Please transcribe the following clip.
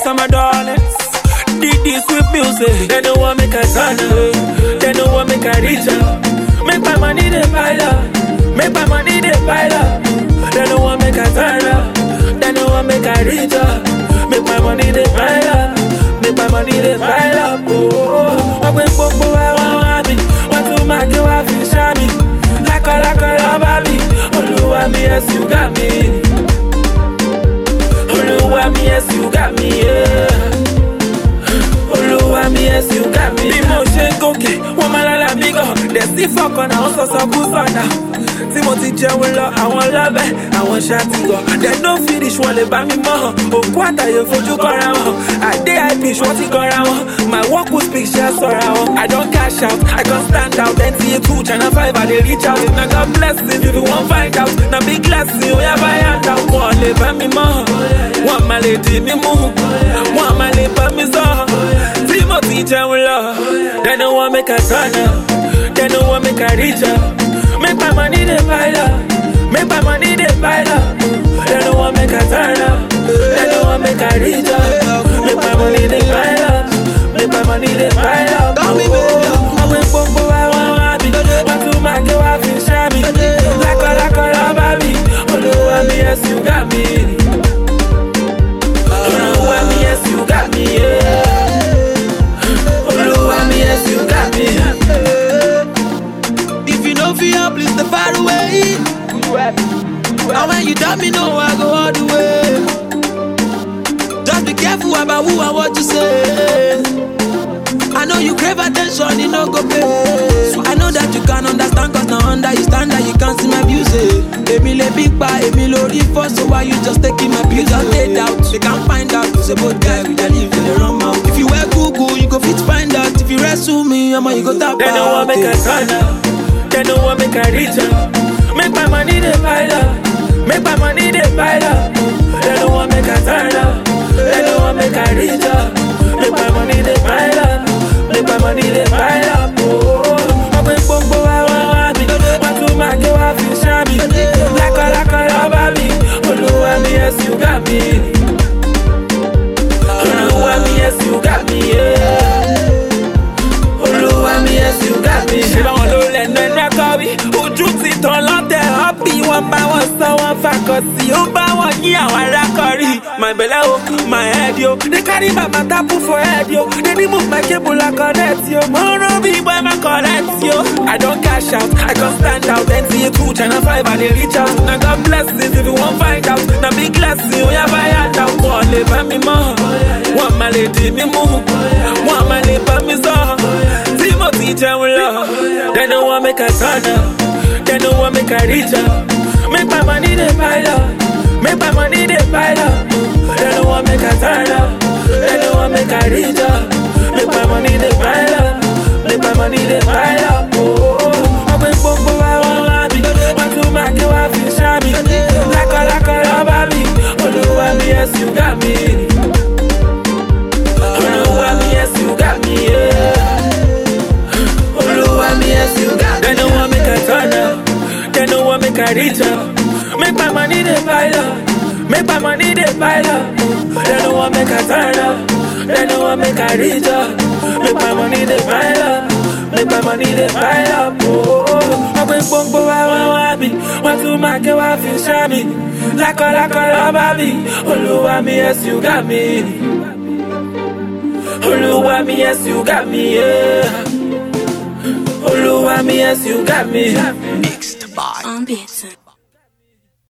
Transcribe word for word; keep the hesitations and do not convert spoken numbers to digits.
are my darlings. Did this with music. They don't want me to turn up. They don't want me to reach out. Make my money they pile up. Make my money they pile up. They don't want me to turn up. They don't want me to reach out. Make my money they pile up. Make my money they pile up. Oh, I went for four hours. Want to make you happy, shami. Like a like a love me. Oluwa me, yes you got me. Oluwa me, yes you got me. Yeah. Oluwa me, yes you got me. Be motion goke, woman la la bigo. They see fuck on a so so good son. Timothy Jewelo, I want love it, I want shati go. They no finish one, they buy me more. Oh, quarter you for you go around. I day I pitch what you go around. My work will speak just around. I don't cash out, I can't stand out. Then see you two, China five, I they reach out. Now God bless if you won't find out. Now big blessing, you have I hand out. One they buy me more. One my lady me move. One my lady buy me so. Timothy Jewelo, they don't want me to turn up. They don't want me to reach out. Make my money they pile up. Make my money they pile up. They don't want me to turn up. They don't want me to reach up. Make my money they pile up. Make my money they pile up. I went for four hours. Want to make you happy, shami. Like a like a love me. Oluwa me, yes you got me. Oluwa me, yes you got me. Oluwa me, yes you got me. Feel please step far away. And when you tell me no, I go all the way. Just be careful about who and what you say. I know you crave attention, you no go pay. So I know that you can understand, cause now under you stand that you can't see my views. Emi le big bar, emi lo reinforce. So why you just taking my views? Just stay out, they can't find out. It's a both guy with a leave in the wrong mouth. If you wear Google, you go fit find out. If you wrestle me, I'm you go tap out. They don't want me to turn up. They don't want me to reach out. Make my money they pile up. Make my money they pile up. They don't want me to turn up. They don't want me to reach out. Make my money they pile up. Make my money they pile up. Oh, I went for four hours. Want to make you happy, shami. Like a like a love me. Oluwa me, yes you got me. Oluwa me, yes you got me. Yeah. Oluwa me, yes you got me. She don't know let no ojú ti tán lọ́tẹ̀ ọ́bí wọn bá wọn sọ wọn fàkọsí ó bá wọn ní àwọn arákọ̀rí. My belle o, my head yo. They carry my tapu for head yo. They remove my cable like connect yo. Moro be boy my connect yo. I don't cash out, I can't stand out. Then see you two, China five, I they reach out. Now God bless this if you won't find out. Now big blessing, you have I hand out. One lay by me more. One my lady me move. One my lady by me so. Timothy Jewelo, they don't want me to turn up. They don't want me to reach out. Make my money they pile up. Make my money they pile up. They don't want me to turn up. They don't want me to reach out. Make my money they pile up. Make my money they pile up. Oh, I went for four hours. Want to make you happy, shami. Like a like a love me. Oluwa me, yes you got me. Oluwa me, yes you got me. Yeah. Oluwa me, yes you got me. They don't want me to turn up. They don't want me to reach up. Make my money they pile up. Make my money they pile up. They don't want me to turn up. They don't want me to reach up. Make my money they pile up. Make my money they pile up. Oh, I went for four hours. Want to make you happy, shami. Like a like a love me. Oluwa me, yes you got me. Oluwa me, yes you got me. Yeah. Oluwa me, yes you got me. Mixed by Ambience.